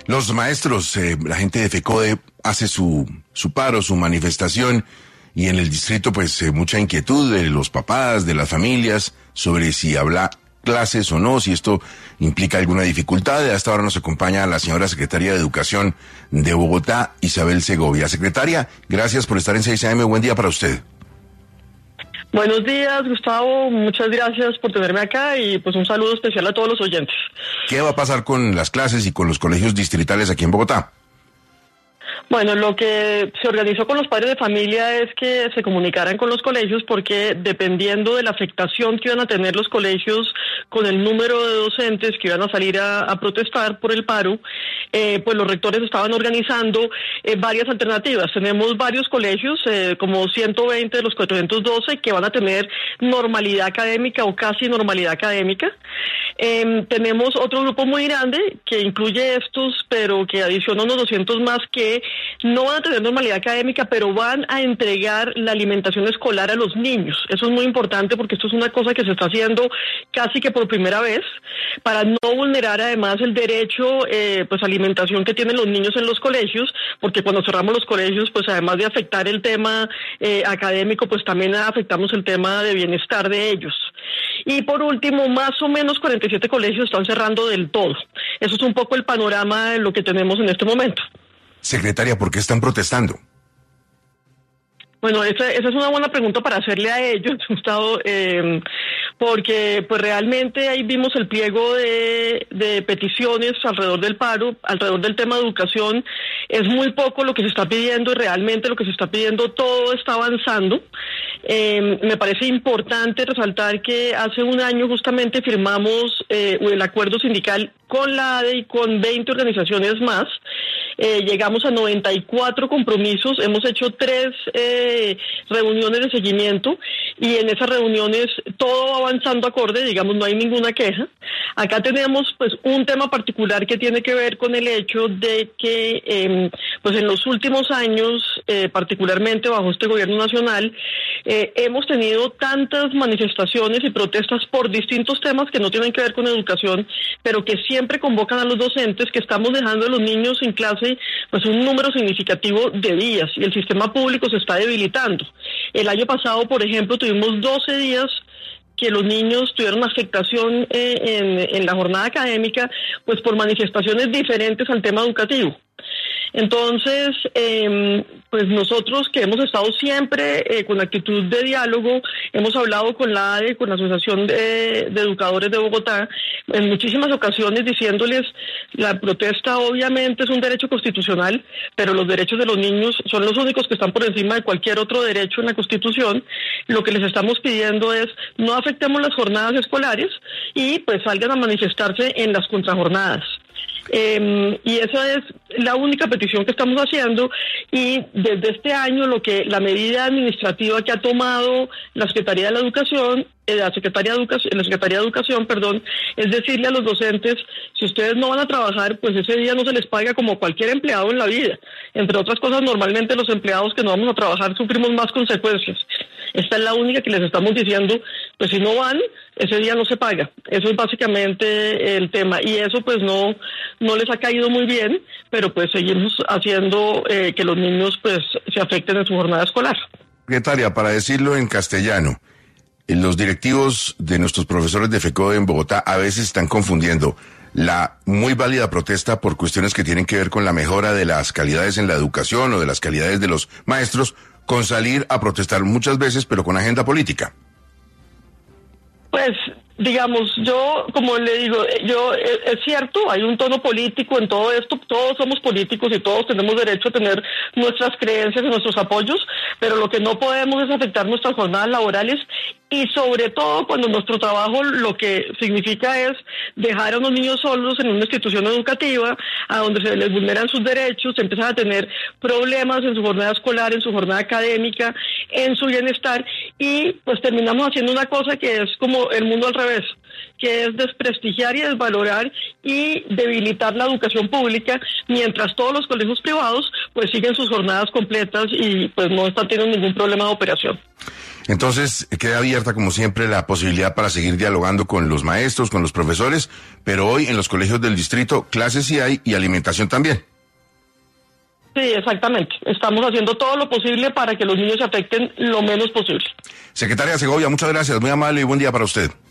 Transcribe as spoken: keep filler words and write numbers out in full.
Los maestros, eh, la gente de FECODE hace su, su paro, su manifestación, y en el distrito pues eh, mucha inquietud de los papás, de las familias, sobre si habla clases o no, si esto implica alguna dificultad. Hasta ahora nos acompaña la señora secretaria de Educación de Bogotá, Isabel Segovia. Secretaria, gracias por estar en seis A M, buen día para usted. Buenos días, Gustavo, muchas gracias por tenerme acá y pues un saludo especial a todos los oyentes. ¿Qué va a pasar con las clases y con los colegios distritales aquí en Bogotá? Bueno, lo que se organizó con los padres de familia es que se comunicaran con los colegios porque dependiendo de la afectación que iban a tener los colegios con el número de docentes que iban a salir a, a protestar por el paro, eh, pues los rectores estaban organizando eh, varias alternativas. Tenemos varios colegios, eh, como ciento veinte de los cuatrocientos doce, que van a tener normalidad académica o casi normalidad académica. Eh, tenemos otro grupo muy grande que incluye estos, pero que adiciona unos doscientos más que no van a tener normalidad académica, pero van a entregar la alimentación escolar a los niños. Eso es muy importante porque esto es una cosa que se está haciendo casi que por primera vez, para no vulnerar además el derecho eh, pues alimentación que tienen los niños en los colegios, porque cuando cerramos los colegios, pues además de afectar el tema eh, académico, pues también afectamos el tema de bienestar de ellos. Y por último, más o menos cuarenta y siete colegios están cerrando del todo. Eso es un poco el panorama de lo que tenemos en este momento. Secretaria, ¿por qué están protestando? Bueno, esa, esa es una buena pregunta para hacerle a ellos, Gustavo, eh, porque pues realmente ahí vimos el pliego de, de peticiones alrededor del paro, alrededor del tema de educación. Es muy poco lo que se está pidiendo y realmente lo que se está pidiendo todo está avanzando. Eh, me parece importante resaltar que hace un año justamente firmamos eh, el acuerdo sindical con la A D E y con veinte organizaciones más. Eh, llegamos a noventa y cuatro compromisos, hemos hecho tres eh, reuniones de seguimiento y en esas reuniones todo va avanzando acorde, digamos, no hay ninguna queja. Acá tenemos pues un tema particular que tiene que ver con el hecho de que eh, pues en los últimos años, eh, particularmente bajo este gobierno nacional, eh, hemos tenido tantas manifestaciones y protestas por distintos temas que no tienen que ver con educación, pero que siempre convocan a los docentes, que estamos dejando a los niños sin clase pues un número significativo de días y el sistema público se está debilitando. El año pasado, por ejemplo, tuvimos doce días que los niños tuvieron afectación eh, en, en la jornada académica, pues por manifestaciones diferentes al tema educativo. Entonces, eh, pues nosotros que hemos estado siempre eh, con actitud de diálogo, hemos hablado con la A D E, con la Asociación de, de Educadores de Bogotá, en muchísimas ocasiones diciéndoles, la protesta obviamente es un derecho constitucional, pero los derechos de los niños son los únicos que están por encima de cualquier otro derecho en la Constitución. Lo que les estamos pidiendo es, no afectemos las jornadas escolares y pues salgan a manifestarse en las contrajornadas. Eh, y esa es la única petición que estamos haciendo y desde este año lo que la medida administrativa que ha tomado la Secretaría de la Educación, eh, la Secretaría de Educación, la Secretaría de Educación, perdón, es decirle a los docentes, si ustedes no van a trabajar, pues ese día no se les paga como cualquier empleado en la vida. Entre otras cosas, normalmente los empleados que no vamos a trabajar sufrimos más consecuencias. Esta es la única que les estamos diciendo, pues si no van, ese día no se paga. Eso es básicamente el tema. Y eso pues no, no les ha caído muy bien, pero pues seguimos haciendo eh, que los niños pues se afecten en su jornada escolar. Secretaria, para decirlo en castellano, los directivos de nuestros profesores de FECODE en Bogotá a veces están confundiendo la muy válida protesta por cuestiones que tienen que ver con la mejora de las calidades en la educación o de las calidades de los maestros, con salir a protestar muchas veces, pero con agenda política. Pues, digamos, yo, como le digo, yo es cierto, hay un tono político en todo esto, todos somos políticos y todos tenemos derecho a tener nuestras creencias y nuestros apoyos, pero lo que no podemos es afectar nuestras jornadas laborales y sobre todo cuando nuestro trabajo lo que significa es dejar a unos niños solos en una institución educativa, a donde se les vulneran sus derechos, se empiezan a tener problemas en su jornada escolar, en su jornada académica, en su bienestar, y pues terminamos haciendo una cosa que es como el mundo al revés, que es desprestigiar y desvalorar y debilitar la educación pública, mientras todos los colegios privados pues siguen sus jornadas completas y pues no están teniendo ningún problema de operación. Entonces, queda abierta, como siempre, la posibilidad para seguir dialogando con los maestros, con los profesores, pero hoy en los colegios del distrito, clases sí hay y alimentación también. Sí, exactamente. Estamos haciendo todo lo posible para que los niños se afecten lo menos posible. Secretaria Segovia, muchas gracias, muy amable y buen día para usted.